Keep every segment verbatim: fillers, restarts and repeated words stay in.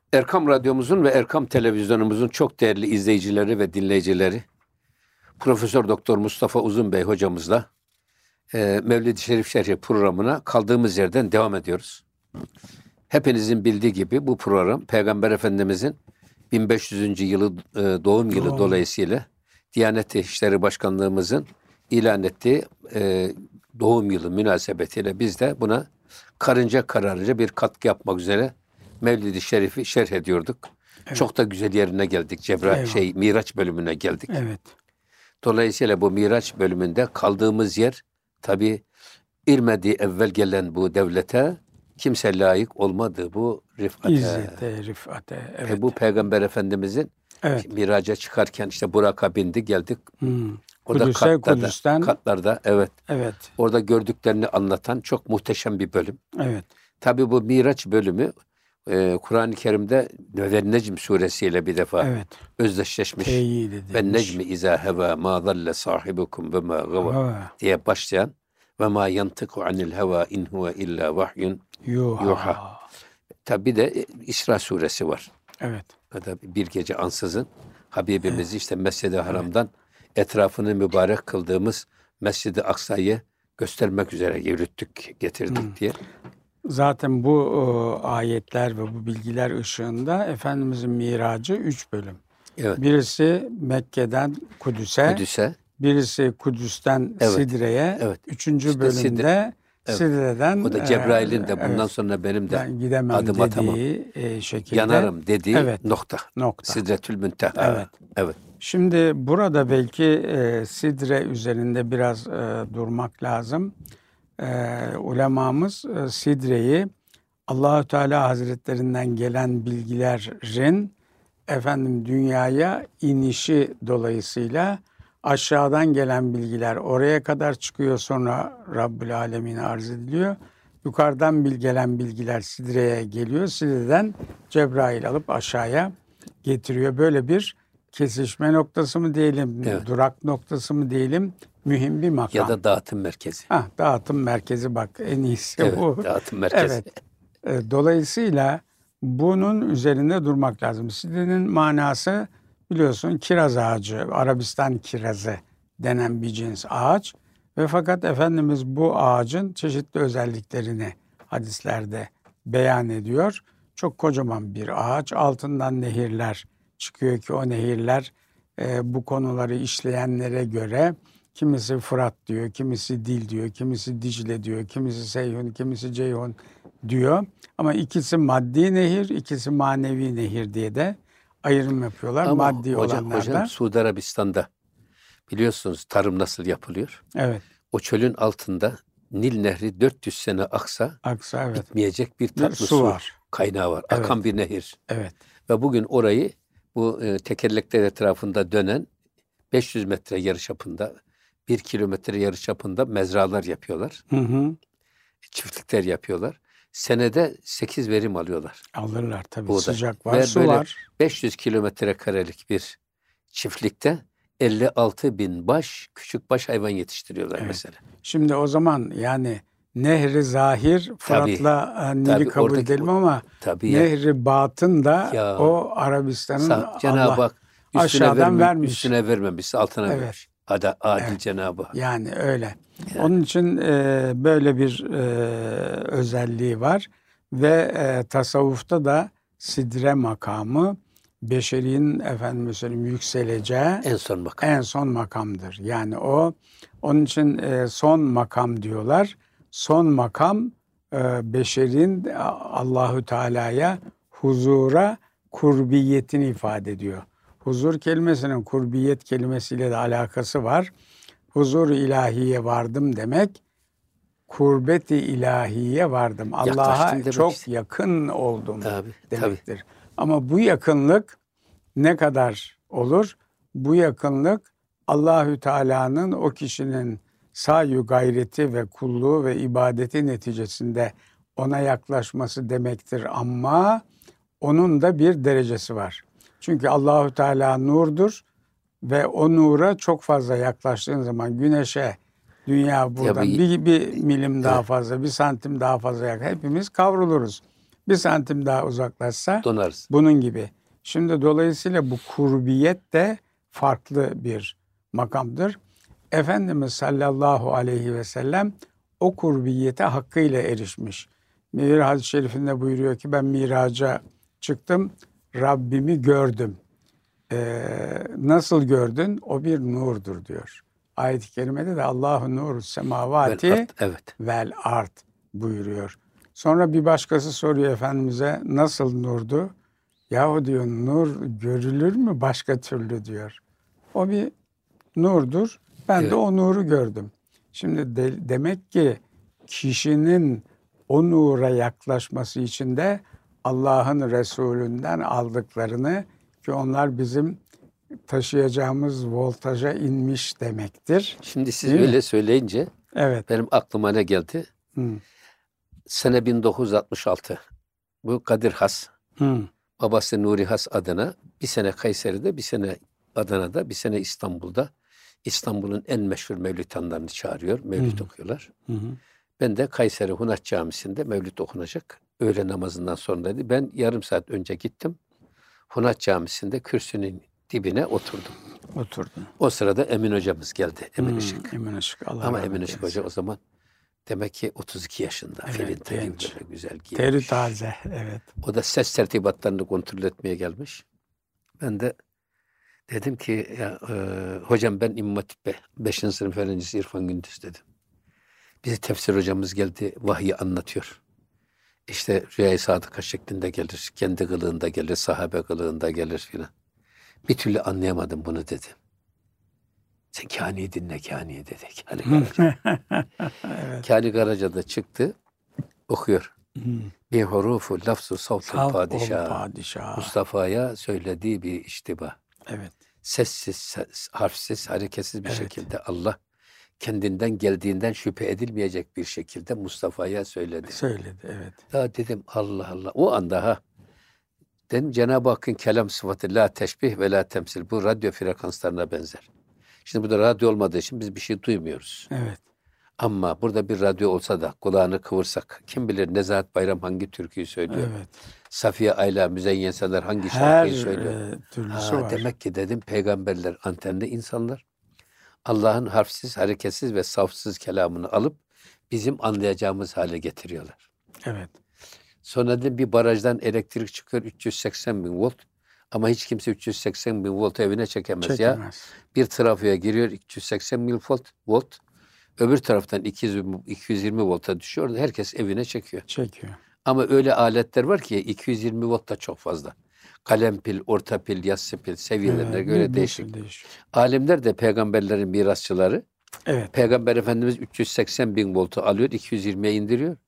Erkam Radyomuzun ve Erkam Televizyonumuzun çok değerli izleyicileri ve dinleyicileri, Profesör Doktor Mustafa Uzunbey hocamızla e, Mevlid-i Şerif Şerhi programına kaldığımız yerden devam ediyoruz. Hepinizin bildiği gibi bu program Peygamber Efendimizin bin beş yüzüncü yılı e, doğum yılı Doğum. dolayısıyla Diyanet İşleri Başkanlığımızın ilan ettiği e, doğum yılı münasebetiyle biz de buna karınca kararınca bir katkı yapmak üzere Mevlid-i Şerif'i şerh ediyorduk. Evet. Çok da güzel yerine geldik. Cebra Eyvallah. şey Miraç bölümüne geldik. Evet. Dolayısıyla bu Miraç bölümünde kaldığımız yer tabi irmedi evvel gelen bu devlete kimse layık olmadı bu rifate. İzzete, rifate. Evet. E, bu Peygamber Efendimizin Evet. miraca çıkarken işte Burak'a bindi geldik. Hmm. Orada Kudüs'e, katlarda, Kudüs'ten. katlarda evet. Evet. Orada gördüklerini anlatan çok muhteşem bir bölüm. Evet. Tabi bu Miraç bölümü e, Kur'an-ı Kerim'de ve Necm suresiyle bir defa Evet. özdeşleşmiş. Teyit edilmiş. Ve necmi izâ heva mâ zalle sahibukum ve mâ gava Ha. diye başlayan ve mâ yantıku anil heva in huve illa vahyun Yuha. yuha. Tabi de İsra suresi var. Evet. O da bir gece ansızın Habibimizi işte Mescid-i Haram'dan etrafını mübarek kıldığımız Mescid-i Aksa'yı göstermek üzere yürüttük, getirdik Hmm. diye. Zaten bu o, ayetler ve bu bilgiler ışığında Efendimizin miracı üç bölüm. Evet. Birisi Mekke'den Kudüs'e, Kudüs'e, birisi Kudüs'ten Evet. Sidre'ye, Evet. üçüncü İşte bölümde Sidre- Evet. Sidre'den o da Cebrail'in e, de bundan evet, sonra benim de ben gidemem adım atamam. dediği e, şekilde. Yanarım dediği Evet. nokta. Nokta. Sidretül Münteha. Evet. Evet. Şimdi burada belki e, Sidre üzerinde biraz e, durmak lazım. E, ulemamız e, Sidre'yi Allahü Teala Hazretlerinden gelen bilgilerin efendim dünyaya inişi dolayısıyla aşağıdan gelen bilgiler oraya kadar çıkıyor, sonra Rabbül Alemin'e arz ediliyor. Yukarıdan bil gelen bilgiler Sidre'ye geliyor. Sidre'den Cebrail alıp aşağıya getiriyor. Böyle bir kesişme noktası mı diyelim, Evet. durak noktası mı diyelim, mühim bir makam. Ya da dağıtım merkezi. Hah, dağıtım merkezi, bak en iyisi Evet, bu. dağıtım merkezi. Evet. E, Dolayısıyla bunun üzerinde durmak lazım. Sidrenin manası biliyorsun kiraz ağacı, Arabistan kirazı denen bir cins ağaç. Ve fakat Efendimiz bu ağacın çeşitli özelliklerini hadislerde beyan ediyor. Çok kocaman bir ağaç, altından nehirler çıkıyor ki o nehirler e, bu konuları işleyenlere göre kimisi Fırat diyor, kimisi Dil diyor, kimisi Dicle diyor, kimisi Seyhun, kimisi Ceyhun diyor. Ama ikisi maddi nehir, ikisi manevi nehir diye de ayrım yapıyorlar. Ama maddi hocam, olanlar hocam da. Suudi Arabistan'da biliyorsunuz tarım nasıl yapılıyor? Evet. O çölün altında Nil Nehri dört yüz sene aksa Aksa evet. bitmeyecek bir Bir tatlı su su var. kaynağı var. Evet. Akan bir nehir. Evet. Ve bugün orayı bu e, tekerlekler etrafında dönen beş yüz metre yarıçapında, bir kilometre yarıçapında mezralar yapıyorlar. Hı hı. Çiftlikler yapıyorlar. Senede sekiz verim alıyorlar. Alırlar tabii. Buğday. Sıcak var, Ve su böyle var. beş yüz kilometre karelik bir çiftlikte elli altı bin baş küçük baş hayvan yetiştiriyorlar Evet. mesela. Şimdi o zaman yani Nehri Zahir Fırat'la e, Nil'i tabii, kabul oradaki- edelim ama Tabii ya. Nehri Batın da Ya. o Arabistan'ın Sa- Cenab-ı Allah Hak üstüne, aşağıdan vermiş, vermiş. üstüne vermemiş, altına Evet. vermiş. Ada, adil Evet. Cenab-ı Hak. Yani öyle. Yani. Onun için e, böyle bir e, özelliği var ve e, tasavvufta da sidre makamı beşerinin efendim söyleyeyim yükseleceği En son makam. en son makamdır. Yani o onun için e, son makam diyorlar. Son makam e, beşerin Allahü Teala'ya huzura kurbiyetini ifade ediyor. Huzur kelimesinin kurbiyet kelimesiyle de alakası var. Huzur ilahiye vardım demek, kurbeti ilahiye vardım. Allah'a demek çok işte. yakın oldum Tabii, demektir. Ama bu yakınlık ne kadar olur? Bu yakınlık Allahü Teala'nın o kişinin sayu gayreti ve kulluğu ve ibadeti neticesinde ona yaklaşması demektir. Ama onun da bir derecesi var. Çünkü Allahü Teala nurdur ve o nura çok fazla yaklaştığın zaman güneşe, dünya buradan Tabii. bir, bir milim daha Evet. fazla, bir santim daha fazla yak. Hepimiz kavruluruz. Bir santim daha uzaklaşsa Donarız. bunun gibi. Şimdi dolayısıyla bu kurbiyet de farklı bir makamdır. Efendimiz sallallahu aleyhi ve sellem o kurbiyete hakkıyla erişmiş. Bir hadis-i şerifinde buyuruyor ki ben miraca çıktım, Rabbimi gördüm. Ee, nasıl gördün? O bir nurdur diyor. Ayet-i kerimede de Allahu nuru semavati Vel art, evet. vel art buyuruyor. Sonra bir başkası soruyor Efendimiz'e nasıl nurdu? Yahu diyor nur görülür mü başka türlü diyor. O bir nurdur. Ben Evet. de o nuru gördüm. Şimdi de, demek ki kişinin o nura yaklaşması için de Allah'ın Resulünden aldıklarını ki onlar bizim taşıyacağımız voltaja inmiş demektir. Şimdi siz Değil mi? öyle söyleyince Evet. benim aklıma ne geldi? Hı. Sene bin dokuz yüz altmış altı. Bu Kadir Has, Hı. babası Nuri Has adına bir sene Kayseri'de, bir sene Adana'da, bir sene İstanbul'da İstanbul'un en meşhur mevlütanlarını çağırıyor. Mevlüt Hı. okuyorlar. Hı. Ben de Kayseri Hunat Camisi'nde mevlüt okunacak. Öğle namazından sonraydı. Ben yarım saat önce gittim. Hunat Camisi'nde kürsünün dibine oturdum. Oturdun. O sırada Emin hocamız geldi. Emin Hı. Işık. Emin Işık. Allah Ama rahmet Emin Işık eylesin. Hoca o zaman demek ki otuz iki yaşında. Evet, Filinta gibi genç. böyle güzel Teri giyinmiş. taze. Evet. O da ses tertibatlarını kontrol etmeye gelmiş. Ben de dedim ki ya, e, hocam ben İmam Hatip beşinci sınıf öğrencisi İrfan Gündüz dedim. Bize tefsir hocamız geldi, vahyi anlatıyor. İşte Rüya-i Sadıka şeklinde gelir, kendi kılığında gelir, sahabe kılığında gelir filan. Bir türlü anlayamadım bunu dedi. Sen Kâni'yi dinle Kâni'yi dedi. Kâni Karaca. Evet. Kâni Karaca da çıktı, okuyor. Hı. Bir hurufu lafzu savtul Saf ol padişah. padişah. Mustafa'ya söylediği bir iştiba. Evet. Sessiz, ses, harfsiz, hareketsiz bir Evet. şekilde Allah kendinden geldiğinden şüphe edilmeyecek bir şekilde Mustafa'ya söyledi. Söyledi. Evet. Ya dedim Allah Allah. O anda ha dedim Cenab-ı Hakk'ın kelam sıfatı la teşbih ve la temsil. Bu radyo frekanslarına benzer. Şimdi burada radyo olmadığı için biz bir şey duymuyoruz. Evet. Ama burada bir radyo olsa da kulağını kıvırsak kim bilir Nezahat Bayram hangi türküyü söylüyor? Evet. Safiye Ayla, Müzeyyen Sezer hangi Her şarkıyı söylüyor? e, türlüsü Ha, var. demek ki dedim peygamberler antenli insanlar. Allah'ın harfsiz, hareketsiz ve safsız kelamını alıp bizim anlayacağımız hale getiriyorlar. Evet. Sonra dedim bir barajdan elektrik çıkıyor üç yüz seksen bin volt. Ama hiç kimse üç yüz seksen bin voltu evine çekemez, ya. Çekemez. Bir trafoya giriyor üç yüz seksen bin volt, volt. Öbür taraftan iki yüz, iki yüz yirmi volta düşüyor. Herkes evine çekiyor. Çekiyor. Ama öyle aletler var ki iki yüz yirmi volt da çok fazla. Kalem pil, orta pil, yassı pil seviyelerine Evet, göre bir- bir değişik. sürü değişik. Alimler de peygamberlerin mirasçıları. Evet. Peygamber Efendimiz üç yüz seksen bin voltu alıyor, iki yüz yirmiye indiriyor.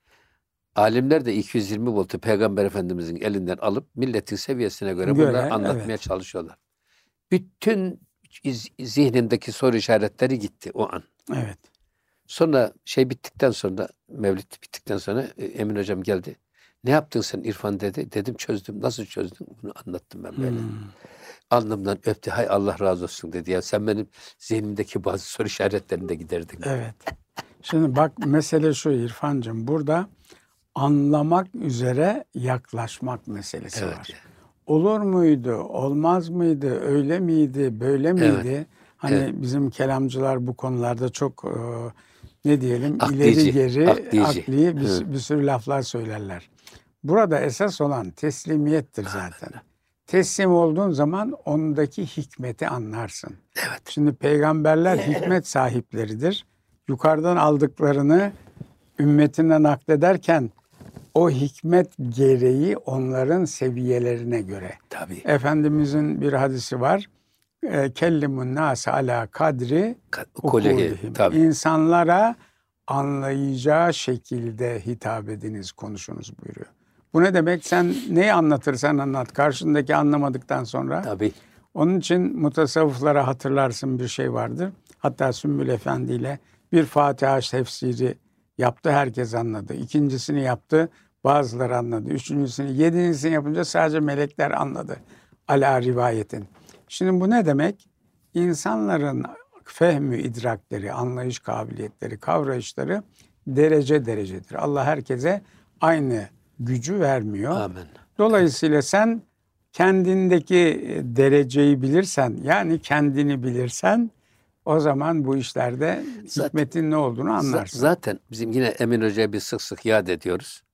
Alimler de iki yüz yirmi voltu Peygamber Efendimizin elinden alıp milletin seviyesine göre Göre, bunları anlatmaya evet. çalışıyorlar. Bütün iz- zihnindeki soru işaretleri gitti o an. Evet. Sonra şey bittikten sonra, Mevlid bittikten sonra e, Emin Hocam geldi. Ne yaptın sen İrfan dedi. Dedim çözdüm. Nasıl çözdün? Bunu anlattım ben böyle. Hmm. Alnımdan öptü. Hay Allah razı olsun dedi. Ya sen benim zihnimdeki bazı soru işaretlerini de giderdin. Evet. Şimdi bak mesele şu İrfancığım. Burada anlamak üzere yaklaşmak meselesi Evet. var. Olur muydu, olmaz mıydı, öyle miydi, böyle miydi? Hani Evet. bizim kelamcılar bu konularda çok e, ne diyelim Aklayıcı, ileri geri aklayıcı. akli bir, Hı. bir sürü laflar söylerler. Burada esas olan teslimiyettir zaten. Teslim olduğun zaman ondaki hikmeti anlarsın. Evet. Şimdi peygamberler hikmet sahipleridir. Yukarıdan aldıklarını ümmetine naklederken o hikmet gereği onların seviyelerine göre. Tabii. Efendimizin bir hadisi var. E, Kellimun nâse alâ kadri Kolegi. ukulihim. Tabii. İnsanlara anlayacağı şekilde hitap ediniz, konuşunuz buyuruyor. Bu ne demek? Sen neyi anlatırsan anlat. Karşındaki anlamadıktan sonra. Tabii. Onun için mutasavvıflara hatırlarsın bir şey vardır. Hatta Sümbül Efendi ile bir Fatiha tefsiri yaptı. Herkes anladı. İkincisini yaptı. Bazıları anladı. Üçüncüsünü, yedincisini yapınca sadece melekler anladı. Ala rivayetin. Şimdi bu ne demek? İnsanların fehmü idrakleri, anlayış kabiliyetleri, kavrayışları derece derecedir. Allah herkese aynı gücü vermiyor. Amin. Dolayısıyla sen kendindeki dereceyi bilirsen, yani kendini bilirsen, o zaman bu işlerde Zaten- hikmetin ne olduğunu Z- anlarsın. Zaten bizim yine Emin Hoca'yı bir sık sık yad ediyoruz.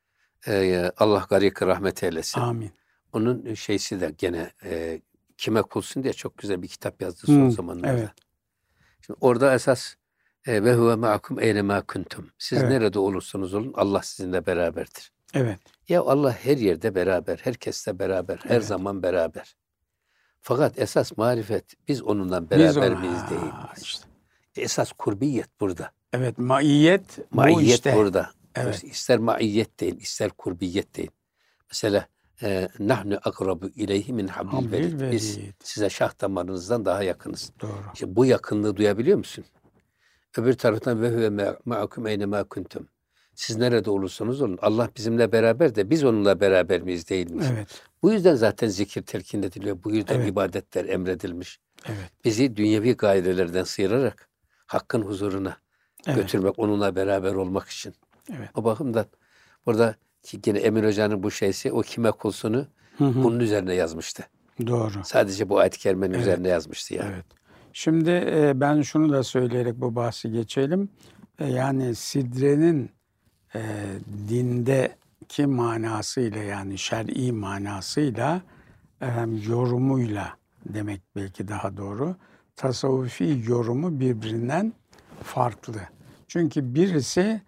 Ee, Allah garik rahmet eylesin. Amin. Onun şeysi de gene e, kime kulsun diye çok güzel bir kitap yazdı son Hı, zamanlarda. evet. Şimdi orada esas e, ve huve ma'akum eyne ma kuntum. Siz Evet. nerede olursanız olun Allah sizinle beraberdir. Evet. Ya Allah her yerde beraber, herkesle beraber, her Evet. zaman beraber. Fakat esas marifet biz onunla Biz beraber ona- miyiz değil Ha, miyiz? işte. Esas kurbiyet burada. Evet, maiyet bu Maiyet işte. burada. Evet. İster maiyet değil, ister kurbiyet değil. Mesela e, nahnu akrabu ileyhi min hablil Hablil verid. Biz verid. size şah damarınızdan daha yakınız. Doğru. İşte bu yakınlığı duyabiliyor musun? Öbür taraftan ve huve ma'akum eyne ma kuntum. Siz nerede olursanız olun. Allah bizimle beraber de biz onunla beraber miyiz değil miyiz? Evet. Bu yüzden zaten zikir telkin ediliyor. Bu yüzden Evet. ibadetler emredilmiş. Evet. Bizi dünyevi gayelerden sıyırarak Hakk'ın huzuruna Evet. götürmek, onunla beraber olmak için. Evet. O bakımdan burada ki yine Emin Hoca'nın bu şeysi o kime kulsunu Hı hı. bunun üzerine yazmıştı. Doğru. Sadece bu ayet-i kerimenin Evet. üzerine yazmıştı yani. Evet. Şimdi e, ben şunu da söyleyerek bu bahsi geçelim. E, yani sidrenin e, dindeki manasıyla, yani şer'i manasıyla, efendim, yorumuyla demek belki daha doğru, tasavvufi yorumu birbirinden farklı. Çünkü birisi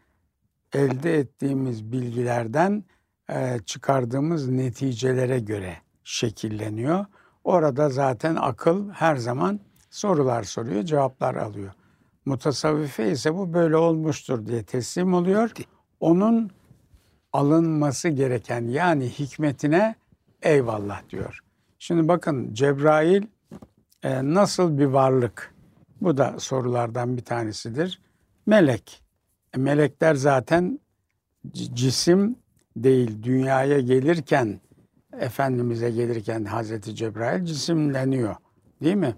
elde ettiğimiz bilgilerden e, çıkardığımız neticelere göre şekilleniyor. Orada zaten akıl her zaman sorular soruyor, cevaplar alıyor. Mutasavvife ise bu böyle olmuştur diye teslim oluyor. Bitti. Onun alınması gereken, yani hikmetine eyvallah diyor. Şimdi bakın, Cebrail e, nasıl bir varlık? Bu da sorulardan bir tanesidir. Melek. E, melekler zaten c- cisim değil, dünyaya gelirken, Efendimiz'e gelirken Hazreti Cebrail cisimleniyor. Değil mi?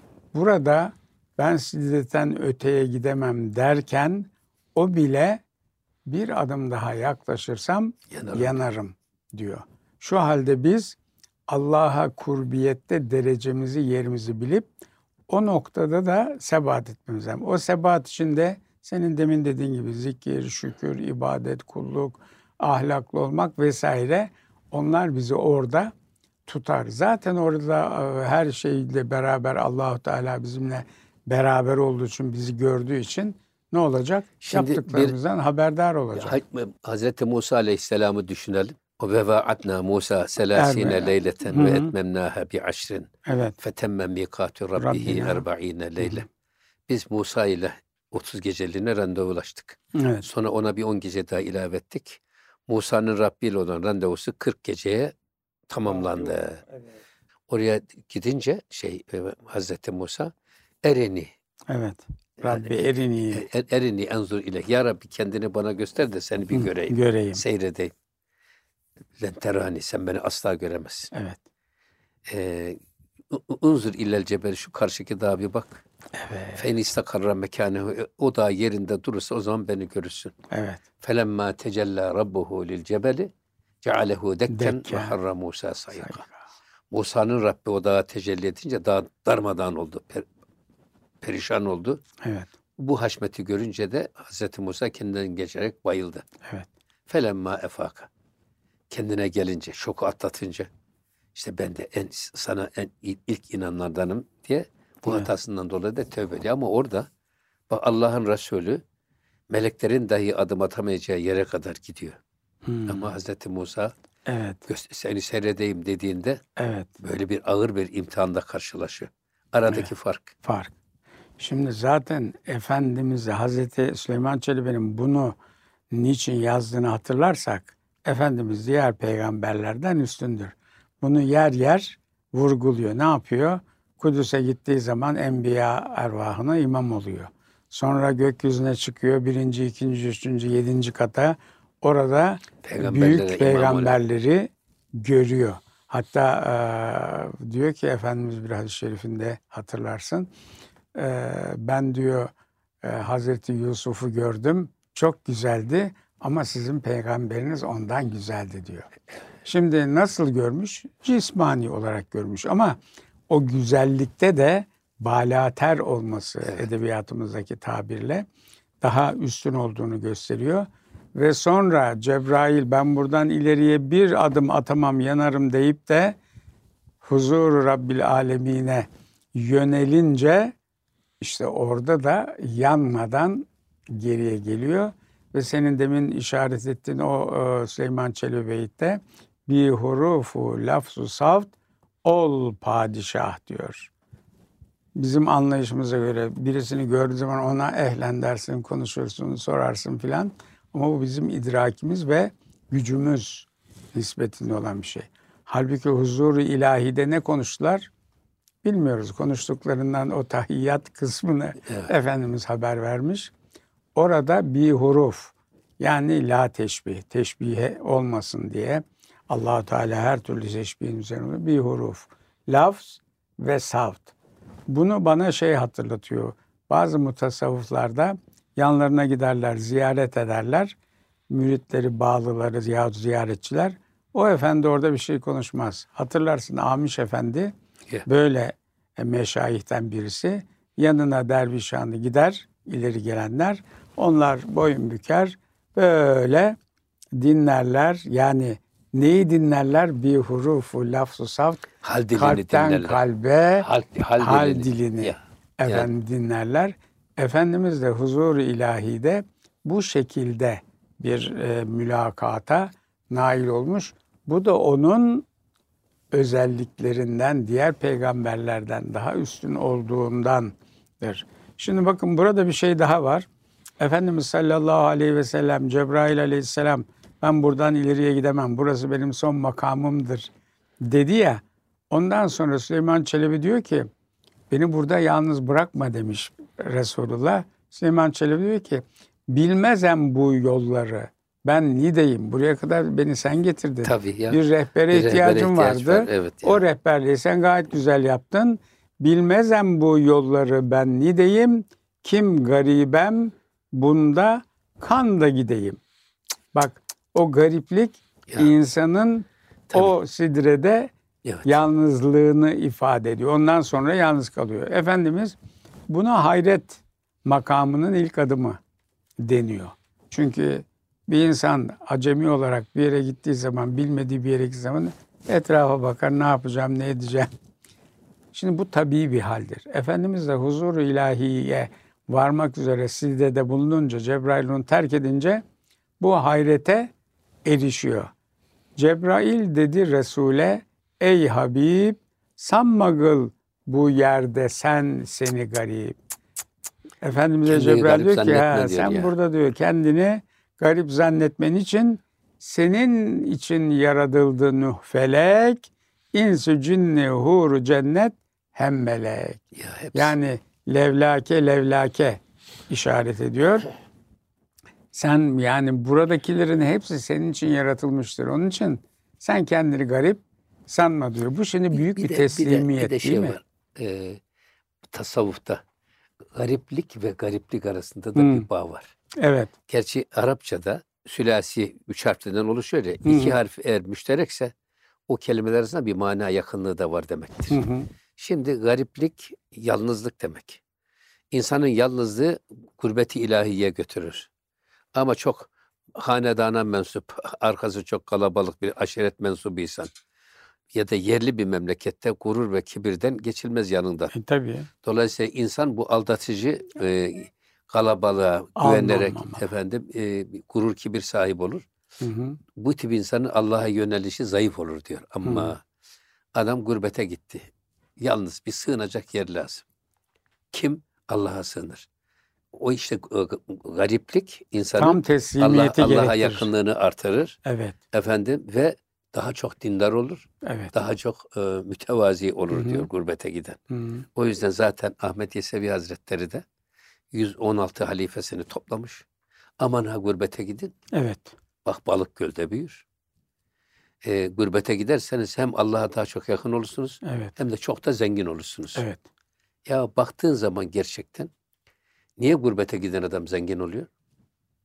Burada ben siddetten öteye gidemem derken o bile bir adım daha yaklaşırsam Yanarım. yanarım diyor. Şu halde biz Allah'a kurbiyette derecemizi, yerimizi bilip o noktada da sebat etmemiz lazım. O sebat içinde senin demin dediğin gibi zikir, şükür, ibadet, kulluk, ahlaklı olmak vesaire, onlar bizi orada tutar. Zaten orada e, her şeyle beraber Allahu Teala bizimle beraber olduğu için, bizi gördüğü için ne olacak? Şimdi bir- Yaptıklarımızdan haberdar olacak. Ha- Hazreti Musa Aleyhisselam'ı düşünelim. O ve vaatna Musa selasine Evet. leyleten Hı ve hı. etmemnaha bi aşrin Evet. fetemmen mikatu rabbihi Rabbina. erba'ine leyle. Biz Musa ile otuz geceliğine randevulaştık. Evet. Sonra ona bir on gece daha ilave ettik. Musa'nın Rabbi ile olan randevusu kırk geceye tamamlandı. Oraya gidince şey e, Hazreti Musa erini Evet. yani, Rabbi erini e- e- erini enzur ile ya Rabbi kendini bana göster de seni bir Hı, göreyim. göreyim. Seyredeyim. Lenterani sen beni asla göremezsin. Evet. Ee, u- unzur illel cebel şu karşıki dağa bir bak. Evet. Fe in istakarra mekanehu o dağ yerinde durursa o zaman beni görürsün. Evet. Felemma tecella rabbuhu lil cebeli cealehu dekken Dekken. ve harra Musa sayıka. Sayıka. Musa'nın Rabbi o dağa tecelli edince dağ darmadağın oldu. Per- perişan oldu. Evet. Bu haşmeti görünce de Hazreti Musa kendinden geçerek bayıldı. Evet. Felemma efaka. Kendine gelince, şoku atlatınca işte ben de en sana en ilk inananlardanım diye bu Evet. hatasından dolayı da tövbe ediyor. Ama orada bak Allah'ın Resulü meleklerin dahi adım atamayacağı yere kadar gidiyor. Hmm. Ama Hazreti Musa Evet. "Göster- seni seyredeyim dediğinde Evet. böyle bir ağır bir imtihanda karşılaşıyor. Aradaki fark. Fark. Şimdi zaten Efendimiz Hazreti Süleyman Çelebi'nin bunu niçin yazdığını hatırlarsak, Efendimiz diğer peygamberlerden üstündür. Bunu yer yer vurguluyor. Ne yapıyor? Kudüs'e gittiği zaman enbiya ervahına imam oluyor. Sonra gökyüzüne çıkıyor. Birinci, ikinci, üçüncü, yedinci kata. Orada Peygamberlere imam büyük oluyor. peygamberleri görüyor. Hatta e, diyor ki Efendimiz bir hadis-i şerifinde, hatırlarsın. E, ben diyor e, Hazreti Yusuf'u gördüm. Çok güzeldi Ama sizin peygamberiniz ondan güzeldi diyor. Şimdi nasıl görmüş? Cismani olarak görmüş ama o güzellikte de balater olması Evet. edebiyatımızdaki tabirle daha üstün olduğunu gösteriyor. Ve sonra Cebrail ben buradan ileriye bir adım atamam yanarım deyip de huzur Rabbil Alemine yönelince işte orada da yanmadan geriye geliyor. Ve senin demin işaret ettiğin o e, Süleyman Çelebi Beyit'te bir hurufu lafzu savt ol padişah diyor. Bizim anlayışımıza göre birisini gördüğün zaman ona ehlen dersin, konuşursun, sorarsın filan. Ama bu bizim idrakimiz ve gücümüz nispetinde olan bir şey. Halbuki huzur-u ilahide ne konuştular? Bilmiyoruz. Konuştuklarından o tahiyyat kısmını Evet. Efendimiz haber vermiş. Orada bir huruf yani la teşbih, teşbihe olmasın diye Allah-u Teala her türlü teşbihin üzerine bir huruf, lafz ve savt. Bunu bana şey hatırlatıyor. Bazı mutasavvıflarda yanlarına giderler, ziyaret ederler. Müritleri, bağlıları yahut ziyaretçiler. O efendi orada bir şey konuşmaz. Hatırlarsın Amiş Efendi Yeah. böyle meşayihten birisi. Yanına dervişhanı gider, ileri gelenler. Onlar boyun büker, böyle dinlerler. Yani neyi dinlerler? Bir hurufu lafzu savt. Hal dilini Kalpten dinlerler. kalbe Hal, hal, hal dilini. dilini Ya. efendim dinlerler. Efendimiz de huzur-u ilahide bu şekilde bir e, mülakata nail olmuş. Bu da onun özelliklerinden, diğer peygamberlerden daha üstün olduğundandır. Şimdi bakın burada bir şey daha var. Efendimiz sallallahu aleyhi ve sellem, Cebrail aleyhisselam ben buradan ileriye gidemem, burası benim son makamımdır dedi ya. Ondan sonra Süleyman Çelebi diyor ki beni burada yalnız bırakma demiş Resulullah. Süleyman Çelebi diyor ki bilmezem bu yolları. Ben Niğde'yim. Buraya kadar beni sen getirdin. Tabii ya. Bir rehbere Bir rehbere ihtiyacım ihtiyaç vardı. var, evet ya. O rehberliği sen gayet güzel yaptın. Bilmezem bu yolları ben Niğde'yim. Kim garibem bunda kan da gideyim. Bak o gariplik Ya. insanın Tabii. o sidrede Evet. yalnızlığını ifade ediyor. Ondan sonra yalnız kalıyor. Efendimiz buna hayret makamının ilk adımı deniyor. Çünkü bir insan acemi olarak bir yere gittiği zaman, bilmediği bir yere gittiği zaman etrafa bakar, ne yapacağım, ne edeceğim. Şimdi bu tabii bir haldir. Efendimiz de huzur-u ilahiye varmak üzere sidrede bulununca, Cebrail onu terk edince bu hayrete erişiyor. Cebrail dedi Resul'e, ey Habib, sanma kıl bu yerde sen seni garip. Efendimiz'e Kendini Cebrail garip diyor ki zannetme ha, diyor sen ya. burada diyor kendini garip zannetmen için senin için yaratıldı nuh felek, insü cinni huru cennet hem melek. Ya hepsi. Yani levlake levlake işaret ediyor. Sen yani buradakilerin hepsi senin için yaratılmıştır. Onun için sen kendini garip sanma diyor. Bu şimdi büyük bir, de- teslimiyet bir de, bir de şey değil mi? var. Ee, tasavvufta gariplik ve gariplik arasında da Hı. bir bağ var. Evet. Gerçi Arapçada sülasi üç harflerden oluşuyor ya. Hı İki hı. harf eğer müşterekse o kelimeler arasında bir mana yakınlığı da var demektir. Hı hı. Şimdi gariplik yalnızlık demek. İnsanın yalnızlığı gurbeti ilahiye götürür. Ama çok hanedana mensup, arkası çok kalabalık bir aşiret mensubuysan ya da yerli bir memlekette gurur ve kibirden geçilmez yanından. E, tabii. Dolayısıyla insan bu aldatıcı e, kalabalığa Alma güvenerek olmama. efendim e, gurur kibir sahip olur. Hı hı. Bu tip insanın Allah'a yönelişi zayıf olur diyor. Ama Hı. adam gurbete gitti. Yalnız bir sığınacak yer lazım. Kim? Allah'a sığınır. O işte e, gariplik Tam insanın Allah, teslimiyeti Allah'a gerektirir. yakınlığını artırır Evet. efendim ve daha çok dindar olur, Evet. daha çok e, mütevazi olur Hı hı. diyor gurbete giden. Hı. O yüzden zaten Ahmet Yesevi Hazretleri de yüz on altı halifesini toplamış. Aman ha gurbete gidin. Evet. Bak balık gölde büyür. E, gurbete giderseniz hem Allah'a daha çok yakın olursunuz Evet. hem de çok da zengin olursunuz. Evet. Ya baktığın zaman gerçekten niye gurbete giden adam zengin oluyor?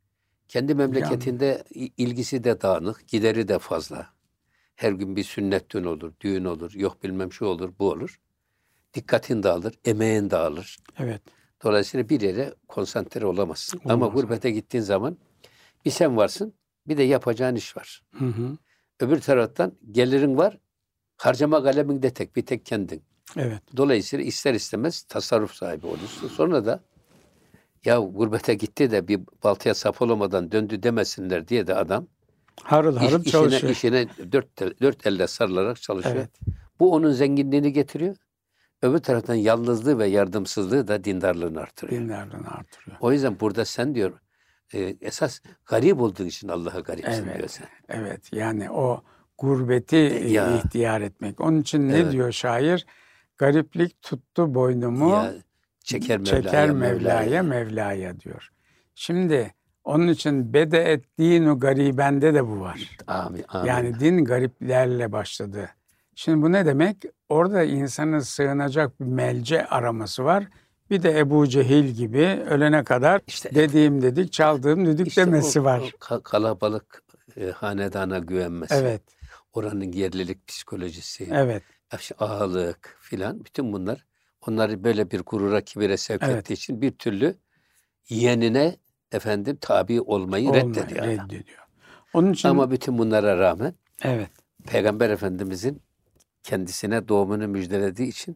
Kendi memleketinde i- ilgisi de dağınık, gideri de fazla. Her gün bir sünnet düğün olur, düğün olur, yok bilmem şu olur, bu olur. Dikkatin dağılır, emeğin dağılır. Evet. Dolayısıyla bir yere konsantre olamazsın. Ama Olmaz. gurbete gittiğin zaman bir sen varsın, bir de yapacağın iş var. Hı hı. Öbür taraftan gelirin var, harcama kalemin de tek, bir tek kendin. Evet. Dolayısıyla ister istemez tasarruf sahibi oluyorsun. Sonra da ya gurbete gitti de bir baltaya sap olamadan döndü demesinler diye de adam Harıl iş, harıl işine, çalışıyor. işine dört, dört elle sarılarak çalışıyor. Evet. Bu onun zenginliğini getiriyor. Öbür taraftan yalnızlığı ve yardımsızlığı da dindarlığını artırıyor. Dinlerden artırıyor. O yüzden burada sen diyor e, esas garip olduğun için Allah'a garipsin diyor Evet. sen. Evet. Yani o gurbeti e, Ya. ihtiyar etmek. Onun için ne Evet. diyor şair? Gariplik tuttu boynumu, Ya çeker Mevla'ya, çeker Mevla'ya. Mevla'ya, Mevla'ya diyor. Şimdi onun için bede et dinu garibende de bu var. Amin, amin. Yani din gariplerle başladı. Şimdi bu ne demek? Orada insanın sığınacak bir melce araması var. Bir de Ebu Cehil gibi ölene kadar İşte- dediğim dedik, çaldığım düdük İşte demesi o- var. o ka- kalabalık e, hanedana güvenmesi. Evet, Oranın yerlilik psikolojisi, evet, işte ağalık filan bütün bunlar onları böyle bir gurura kibire sevk Evet. ettiği için bir türlü yeğenine efendim tabi olmayı olmayı reddediyor adam. reddediyor. Onun için Ama bütün bunlara rağmen evet, Peygamber Efendimizin kendisine doğumunu müjdelediği için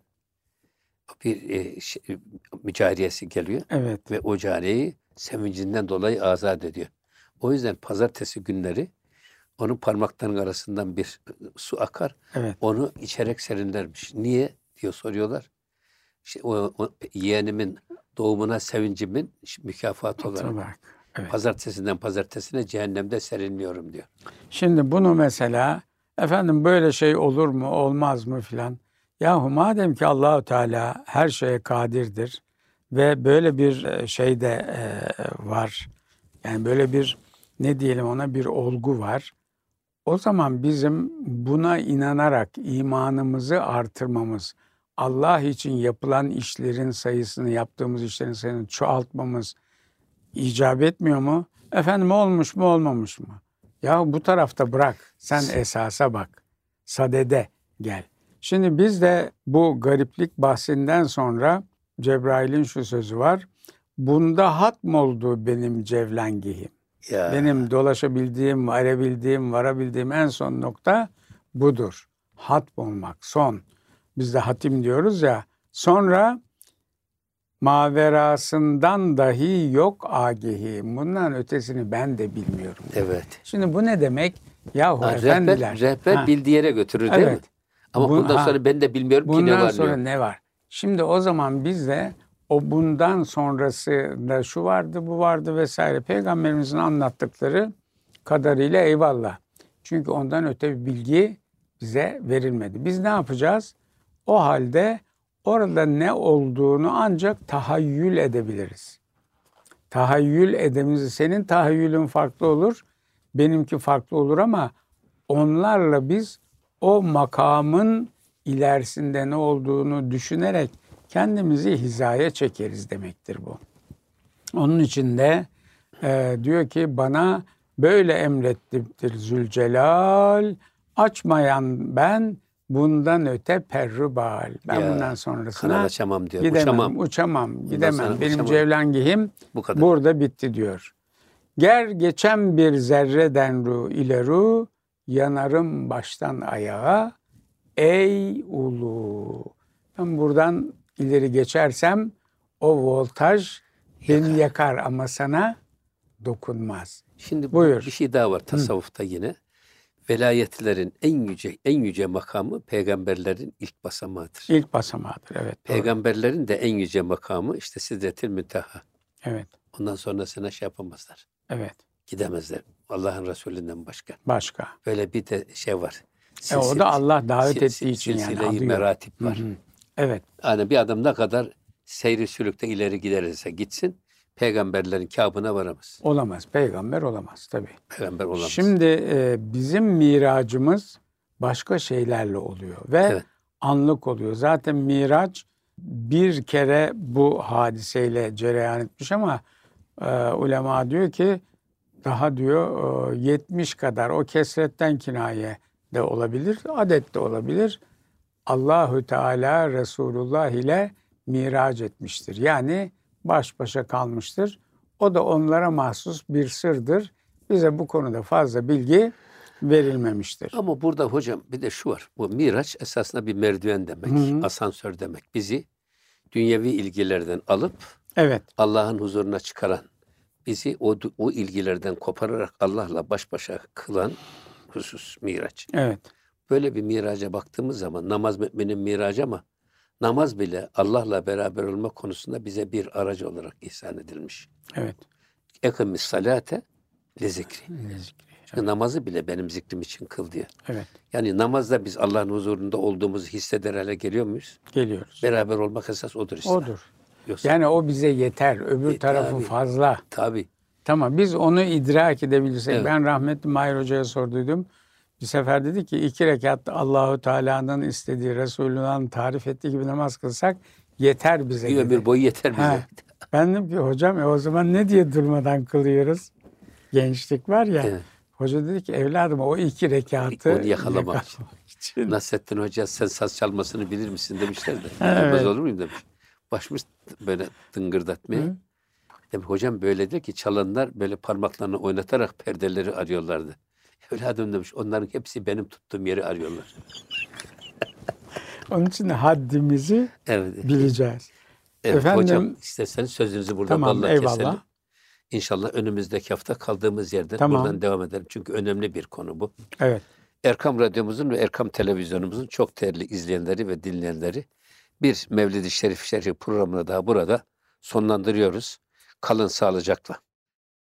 bir e, şey, mücariyesi geliyor evet, ve o cariyeyi sevincinden dolayı azat ediyor. O yüzden pazartesi günleri onun parmaklarının arasından bir su akar. evet. Onu içerek serinlermiş. Niye diyor soruyorlar. İşte o, o yeğenimin doğumuna sevincimin mükafatı olarak Olarak, evet. pazartesinden pazartesine cehennemde serinliyorum diyor. Şimdi bunu mesela efendim böyle şey olur mu olmaz mı filan. Yahu madem ki Allahu Teala her şeye kadirdir ve böyle bir e, şey de e, var. Yani böyle bir ne diyelim ona bir olgu var. O zaman bizim buna inanarak imanımızı artırmamız, Allah için yapılan işlerin sayısını, yaptığımız işlerin sayısını çoğaltmamız icap etmiyor mu? Efendim olmuş mu olmamış mı? Ya bu tarafta bırak. Sen esasa bak. Sadede gel. Şimdi biz de bu gariplik bahsinden sonra Cebrail'in şu sözü var. Bunda hatm oldu benim cevlengihim. Ya, Benim dolaşabildiğim, erebildiğim, varabildiğim en son nokta budur. Hatm olmak, son. Biz de hatim diyoruz ya. Sonra maverasından dahi yok agehi. Bundan ötesini ben de bilmiyorum. evet. Şimdi bu ne demek? Yahu Ha, efendiler. rehber, rehber Ha, bildiği yere götürür değil mi? evet. Ama Bu- bundan ha. sonra ben de bilmiyorum ki ne Bundan var sonra ne yok. ne var? Şimdi o zaman biz de o bundan sonrası da şu vardı, bu vardı vesaire. Peygamberimizin anlattıkları kadarıyla eyvallah. Çünkü ondan öte bir bilgi bize verilmedi. Biz ne yapacağız? O halde orada ne olduğunu ancak tahayyül edebiliriz. Tahayyül edemizi, senin tahayyülün farklı olur, benimki farklı olur ama onlarla biz o makamın ilerisinde ne olduğunu düşünerek kendimizi hizaya çekeriz demektir bu. Onun için de e, diyor ki bana böyle emrettir Zülcelal, açmayan ben bundan öte perrübal. Ben Ya, bundan Kanal sonrasına açamam diyor. gidemem, Uçamam. uçamam, gidemem. sonra Benim uçamam. cevlengihim Bu kadar. burada bitti diyor. Ger geçen bir zerreden ru ileru, yanarım baştan ayağa, ey ulu. Ben buradan ileri geçersem o voltaj beni yakar ama sana dokunmaz. Şimdi bu- Buyur. bir şey daha var tasavvufta yine. Velayetlerin en yüce en yüce makamı peygamberlerin ilk basamağıdır. İlk basamağıdır. Evet. doğru. Peygamberlerin de en yüce makamı işte Sidretül Münteha. Evet. Ondan sonrasına şey yapamazlar. Evet. Gidemezler. Allah'ın Resulünden başka. Başka. Böyle bir de şey var. E, o Silsil- da Allah davet sil- ettiği için yani silsile-i adıyor. meratip var. Hı hı. Evet. Yani bir adam ne kadar seyri sülükte ileri giderse gitsin peygamberlerin kâbına varamaz. Olamaz. Peygamber olamaz tabii. Peygamber olamaz. Şimdi e, bizim miracımız başka şeylerle oluyor ve Evet. anlık oluyor. Zaten miraç bir kere bu hadiseyle cereyan etmiş ama e, ulema diyor ki daha diyor e, yetmiş kadar, o kesretten kinaye de olabilir, adet de olabilir. Allahü Teala Resulullah ile mirac etmiştir. Yani baş başa kalmıştır. O da onlara mahsus bir sırdır. Bize bu konuda fazla bilgi verilmemiştir. Ama burada hocam bir de şu var. Bu miraç esasında bir merdiven demek, Hı hı. asansör demek. Bizi dünyevi ilgilerden alıp Evet, Allah'ın huzuruna çıkaran, bizi o, o ilgilerden kopararak Allah'la baş başa kılan husus miraç. evet, Böyle bir miraca baktığımız zaman namaz müminin miracı ama namaz bile Allah'la beraber olma konusunda bize bir aracı olarak ihsan edilmiş. evet. Ekimiz salate li zikri. Ne zikri. Çünkü namazı bile benim zikrim için kıl diye. Evet, Yani namazda biz Allah'ın huzurunda olduğumuzu hisseder hale geliyor muyuz? geliyoruz. Beraber olmak esas odur işte. Odur. Yoksa, Yani o bize yeter. Öbür E, tarafı tabii. fazla. tabii. Tamam, biz onu idrak edebilirsek. Evet. Ben rahmetli Mahir Hoca'ya sorduydum. Bir sefer dedi ki iki rekat Allahu Teala'nın istediği, Resulullah'ın tarif ettiği gibi namaz kılsak yeter bize Bir dedi. ömür boyu yeter bize. Ha. Ben dedim ki hocam e o zaman ne diye durmadan kılıyoruz? Gençlik var ya. Evet. Hoca dedi ki evladım o iki rekatı Onu yakalamak için. için. Nasrettin Hoca sen saz çalmasını bilir misin demişler de. Evet. Bilmez olur muyum demiş. Başmış böyle tıngırdatmaya. Hı. Demiş, hocam böyle diyor ki çalanlar böyle parmaklarını oynatarak perdeleri arıyorlardı. Evladım demiş onların hepsi benim tuttuğum yeri arıyorlar. Onun için haddimizi Evet. bileceğiz. Evet Efendim- hocam isterseniz sözünüzü burada Tamam, balla eyvallah. keselim. İnşallah önümüzdeki hafta kaldığımız yerden Tamam. buradan devam edelim. Çünkü önemli bir konu bu. Evet. Erkam Radyomuzun ve Erkam Televizyonumuzun çok değerli izleyenleri ve dinleyenleri bir Mevlid-i Şerif Şerhi programını daha burada sonlandırıyoruz. Kalın sağlıcakla.